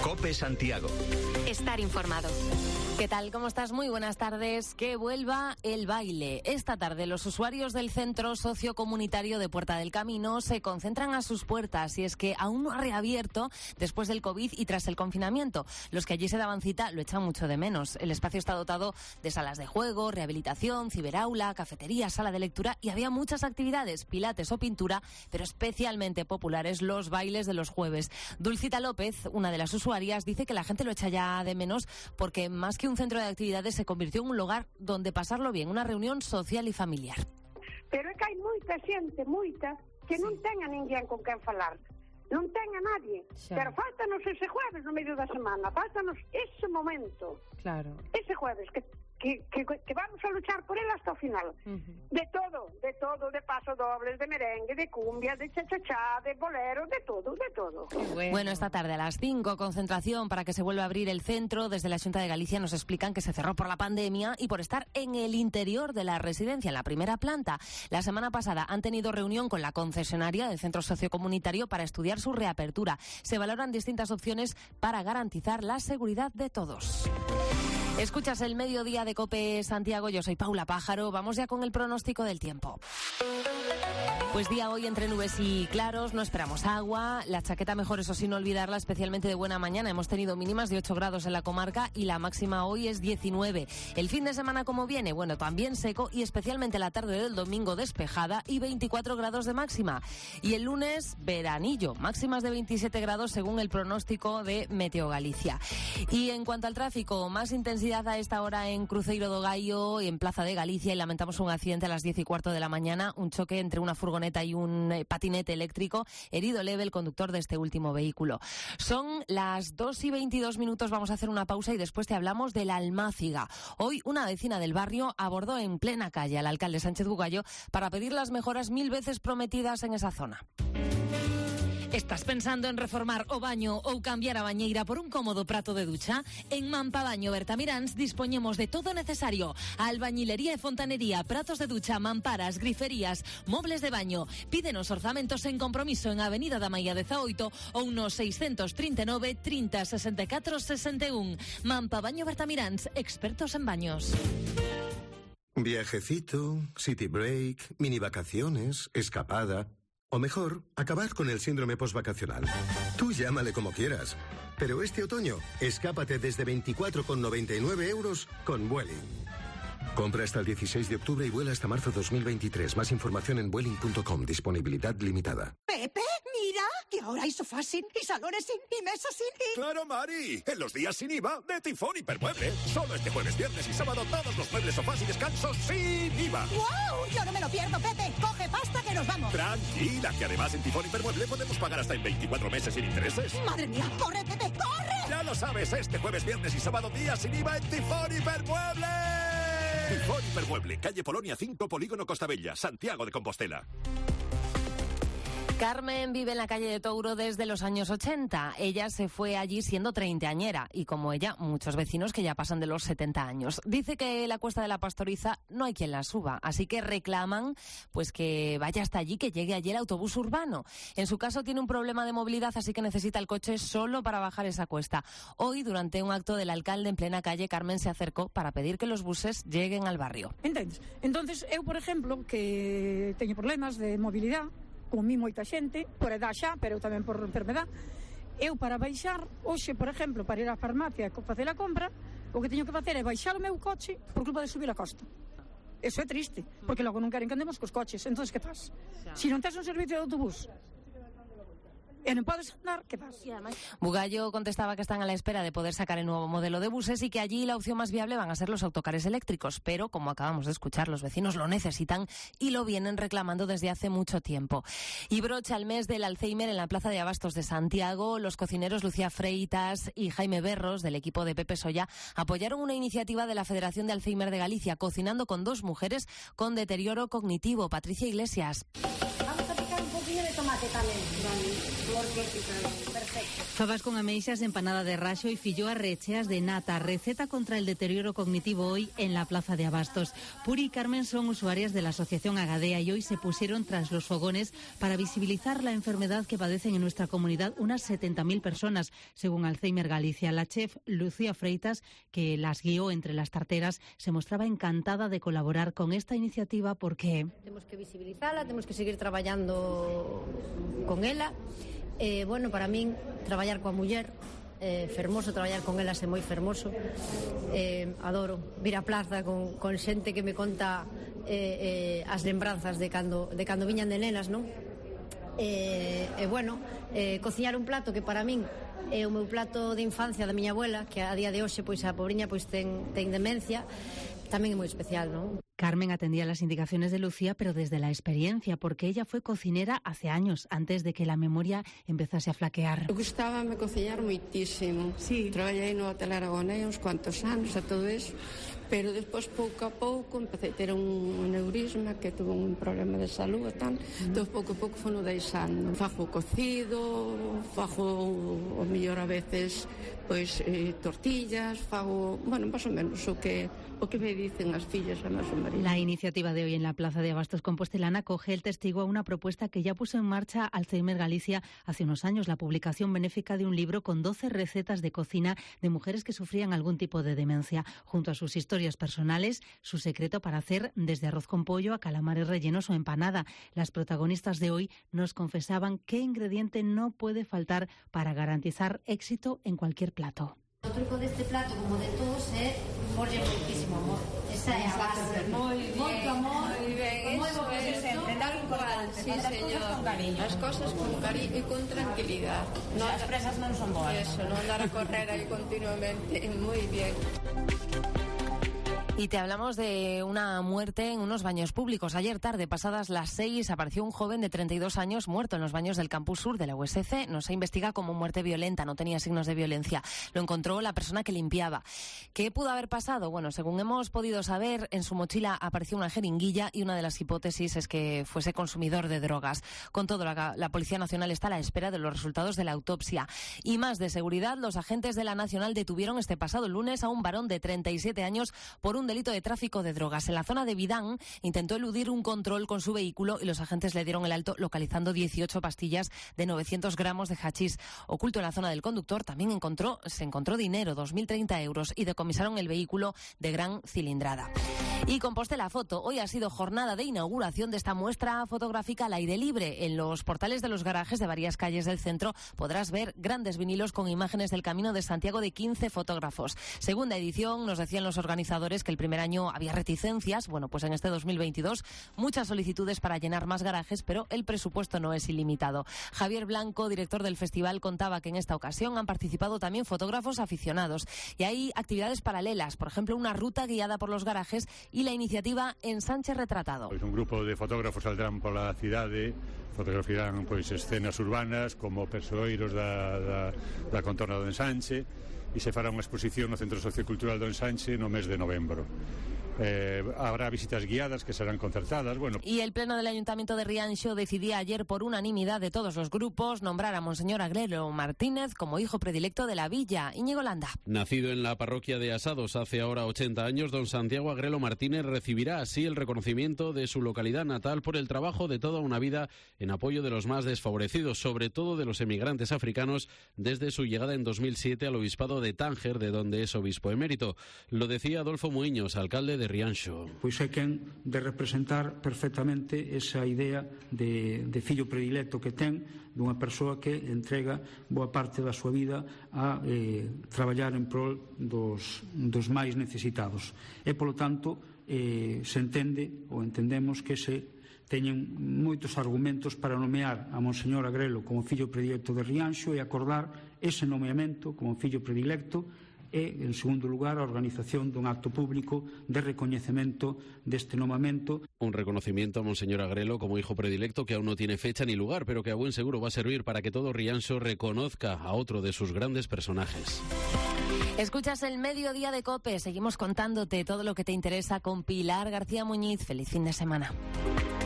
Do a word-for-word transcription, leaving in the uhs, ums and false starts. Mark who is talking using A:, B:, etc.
A: COPE Santiago.
B: Estar informado. ¿Qué tal? ¿Cómo estás? Muy buenas tardes. Que vuelva el baile. Esta tarde los usuarios del Centro Sociocomunitario de Puerta del Camino se concentran a sus puertas y es que aún no ha reabierto después del COVID y tras el confinamiento. Los que allí se daban cita lo echan mucho de menos. El espacio está dotado de salas de juego, rehabilitación, ciberaula, cafetería, sala de lectura y había muchas actividades, pilates o pintura, pero especialmente populares los bailes de los jueves. Dulcita López, una de las usuarias, dice que la gente lo echa ya de menos porque más que un centro de actividades se convirtió en un lugar donde pasarlo bien, una reunión social e familiar.
C: Pero é que hai moita xente, moita, que sí. non ten a ninguén con quen falar. Non ten a nadie. Sí. Pero faltanos ese jueves no medio da semana, faltanos ese momento.
B: Claro.
C: Ese jueves que Que, que, que vamos a luchar por él hasta o final. Uh-huh. De todo, de todo, de paso dobles, de merengue, de cumbia, de cha-cha-cha, de bolero, de todo, de todo.
B: Bueno. bueno, esta tarde a las cinco, concentración para que se vuelva a abrir el centro. Desde la Xunta de Galicia nos explican que se cerró por la pandemia y por estar en el interior de la residencia, en la primera planta. La semana pasada han tenido reunión con la concesionaria del centro sociocomunitario para estudiar su reapertura. Se valoran distintas opciones para garantizar la seguridad de todos. Escuchas el mediodía de COPE Santiago, yo soy Paula Pájaro, vamos ya con el pronóstico del tiempo. Pues día hoy entre nubes y claros, no esperamos agua, la chaqueta mejor eso sí no olvidarla, especialmente de buena mañana, hemos tenido mínimas de ocho grados en la comarca y la máxima hoy es diecinueve. El fin de semana como viene, bueno, también seco y especialmente la tarde del domingo despejada y veinticuatro grados de máxima. Y el lunes veranillo, máximas de veintisiete grados según el pronóstico de Meteo Galicia. Y en cuanto al tráfico, más intensidad a esta hora en Cruzeiro do Gaio y en Plaza de Galicia y lamentamos un accidente a las diez y cuarto de la mañana, un choque entre una furgoneta y un eh, patinete eléctrico, herido leve el conductor de este último vehículo. Son las dos y veintidós minutos, vamos a hacer una pausa y después te hablamos de la Almáciga. Hoy una vecina del barrio abordó en plena calle al alcalde Sánchez Bugallo para pedir las mejoras mil veces prometidas en esa zona. ¿Estás pensando en reformar o baño ou cambiar a bañeira por un cómodo prato de ducha? En Mampabaño Bertamiráns dispoñemos de todo necesario. Albañilería e fontanería, pratos de ducha, mamparas, griferías, mobles de baño. Pídenos orzamentos en compromiso en Avenida da Maía dezaoito ou no seiscentos trinta e nove, trinta, sesenta e catro, sesenta e un. Mampabaño Bertamiráns, expertos en baños.
D: Viajecito, city break, mini vacaciones, escapada... O mejor, acabar con el síndrome postvacacional. Tú llámale como quieras. Pero este otoño, escápate desde veinticuatro con noventa y nueve euros con Vueling. Compra hasta el dieciséis de octubre y vuela hasta marzo dos mil veintitrés. Más información en vueling punto com. Disponibilidad limitada.
E: Pepe, mira, que ahora hay sofás sin, y salones sin, y mesas sin, y...
F: ¡Claro, Mari! En los días sin I V A de Tifón Hipermueble. Solo este jueves, viernes y sábado todos los muebles, sofás y descansos sin I V A.
E: ¡Wow! Yo no me lo pierdo, Pepe. Coge pasta que nos vamos.
F: Tranquila, que además en Tifón Hipermueble podemos pagar hasta en veinticuatro meses sin intereses.
E: ¡Madre mía! ¡Corre, Pepe, corre!
F: Ya lo sabes, este jueves, viernes y sábado días sin I V A en Tifón Hipermueble. Tifón Hipermueble, calle Polonia cinco, Polígono Costabella, Santiago de Compostela.
B: Carmen vive en la calle de Touro desde los años ochenta. Ella se fue allí siendo treintañera y como ella, muchos vecinos que ya pasan de los setenta años. Dice que la Cuesta de la Pastoriza no hay quien la suba, así que reclaman pues que vaya hasta allí, que llegue allí el autobús urbano. En su caso tiene un problema de movilidad, así que necesita el coche solo para bajar esa cuesta. Hoy, durante un acto del alcalde en plena calle, Carmen se acercó para pedir que los buses lleguen al barrio.
G: Entendes? Entonces, eu, por exemplo, que teño problemas de movilidad, como mi moita xente, por edad xa, pero eu tamén por enfermedad, eu para baixar, hoxe, por exemplo, para ir á farmacia e facer a compra, o que teño que facer é baixar o meu coche por culpa de subir a costa. Eso é triste, porque logo non queren que andemos cos coches. Entón, que faz? Si non tes un servicio de autobús e non podes andar, que pasa?
B: Bugallo contestaba que están a la espera de poder sacar el nuevo modelo de buses y que allí la opción más viable van a ser los autocares eléctricos, pero como acabamos de escuchar, los vecinos lo necesitan y lo vienen reclamando desde hace mucho tiempo. Y brocha el mes del Alzheimer en la Plaza de Abastos de Santiago. Los cocineros Lucía Freitas y Jaime Berros, del equipo de Pepe Soya, apoyaron una iniciativa de la Federación de Alzheimer de Galicia, cocinando con dos mujeres con deterioro cognitivo. Patricia Iglesias.
H: Vamos a picar un poquillo de tomate
A: Exactamente, vale. Porque, perfecto.
H: Fabas con ameixas, empanada de raxo y filloas recheas de nata. Receta contra el deterioro cognitivo hoy en la Plaza de Abastos. Puri y Carmen son usuarias de la Asociación Agadea y hoy se pusieron tras los fogones para visibilizar la enfermedad que padecen en nuestra comunidad unas setenta mil personas, según Alzheimer Galicia. La chef Lucía Freitas, que las guió entre las tarteras, se mostraba encantada de colaborar con esta iniciativa porque...
A: Temos que visibilizala, temos que seguir traballando con ela. Eh, bueno, para min, traballar coa muller, eh, fermoso, traballar con elas é moi fermoso. Eh, adoro vir á plaza con, con xente que me conta eh, eh, as lembranzas de cando, de cando viñan de nenas, non? E eh, eh, bueno, eh, cociñar un plato que para min é o meu plato de infancia da miña abuela, que a día de hoxe pois a pobriña pois ten, ten demencia, tamén é moi especial, non?
H: Carmen atendía las indicaciones de Lucía, pero desde la experiencia, porque ella fue cocinera hace años, antes de que la memoria empezase a flaquear.
I: Gustábame cociñar moitísimo. Sí. Traballei no Hotel Aragonés uns cuantos anos a todo eso, pero despois pouco a pouco empecé a ter un aneurisma, que tuve un problema de salud e tal, mm. entón pouco a pouco foi no deixando. Fajo cocido, fajo o mellor a veces pois eh, tortillas, fago, bueno, máis ou menos o que o que me dicen as fillas a máis ou menos.
H: La iniciativa de hoy en la Plaza de Abastos Compostelana coge el testigo a una propuesta que ya puso en marcha Alzheimer Galicia hace unos años, la publicación benéfica de un libro con doce recetas de cocina de mujeres que sufrían algún tipo de demencia, junto a sus historias personales, su secreto para hacer desde arroz con pollo a calamares rellenos o empanada. Las protagonistas de hoy nos confesaban qué ingrediente no puede faltar para garantizar éxito en cualquier plato.
A: O truco deste plato, como de todos, é porlle moitísimo amor. Esa é a base. Moi bien, moito amor, moi ben, moi bo que se sente, dar un importante, sí, señor. Con cariño.
I: As cosas con cariño e con tranquilidad.
A: No, as presas non son boas.
I: Eso, non dar a correr aí continuamente, moi bien.
B: Y te hablamos de una muerte en unos baños públicos. Ayer tarde, pasadas las seis, apareció un joven de treinta y dos años muerto en los baños del campus sur de la U S C. No se investiga como muerte violenta, no tenía signos de violencia. Lo encontró la persona que limpiaba. ¿Qué pudo haber pasado? Bueno, según hemos podido saber, en su mochila apareció una jeringuilla y una de las hipótesis es que fuese consumidor de drogas. Con todo, la, la Policía Nacional está a la espera de los resultados de la autopsia. Y más de seguridad, los agentes de la Nacional detuvieron este pasado lunes a un varón de treinta y siete años por un delito de tráfico de drogas. En la zona de Vidán intentó eludir un control con su vehículo y los agentes le dieron el alto localizando dieciocho pastillas de novecientos gramos de hachís. Oculto en la zona del conductor también encontró, se encontró dinero, dos mil treinta euros, y decomisaron el vehículo de gran cilindrada. Y Compostela Foto, hoy ha sido jornada de inauguración de esta muestra fotográfica al aire libre. En los portales de los garajes de varias calles del centro podrás ver grandes vinilos con imágenes del Camino de Santiago de quince fotógrafos. Segunda edición, nos decían los organizadores que el primer año había reticencias. Bueno, pues en este dos mil veintidós muchas solicitudes para llenar más garajes, pero el presupuesto no es ilimitado. Javier Blanco, director del festival, contaba que en esta ocasión han participado también fotógrafos aficionados. Y hay actividades paralelas, por ejemplo, una ruta guiada por los garajes y la iniciativa Ensanche Retratado.
J: Pois un grupo de fotógrafos saldrán pola cidade, fotografirán pois escenas urbanas como persoeiros da, da, da contorna do Ensanche, e se fará unha exposición no Centro Sociocultural do Ensanche no mes de novembro. Eh, habrá visitas guiadas que serán concertadas. Bueno.
B: Y el Pleno del Ayuntamiento de Rianxo decidía ayer por unanimidad de todos los grupos nombrar a Monseñor Agrelo Martínez como hijo predilecto de la villa. Íñigo Landa.
K: Nacido en la parroquia de Asados hace ahora ochenta años, don Santiago Agrelo Martínez recibirá así el reconocimiento de su localidad natal por el trabajo de toda una vida en apoyo de los más desfavorecidos, sobre todo de los emigrantes africanos, desde su llegada en dos mil siete al obispado de Tánger, de donde es obispo emérito. Lo decía Adolfo Muiños, alcalde de Rianxo.
L: Pois é quen de representar perfectamente esa idea de, de fillo predilecto que ten dunha persoa que entrega boa parte da súa vida a eh, traballar en prol dos, dos máis necesitados. E, polo tanto, eh, se entende ou entendemos que se teñen moitos argumentos para nomear a Monseñor Agrelo como fillo predilecto de Rianxo e acordar ese nomeamento como fillo predilecto e, en segundo lugar, a organización dun acto público de recoñecemento deste nomamento.
K: Un reconocimiento a Monseñor Agrelo como hijo predilecto que aún no tiene fecha ni lugar, pero que a buen seguro va a servir para que todo Rianxo reconozca a otro de sus grandes personajes.
B: Escuchas el Mediodía de COPE. Seguimos contándote todo lo que te interesa con Pilar García Muñiz. Feliz fin de semana.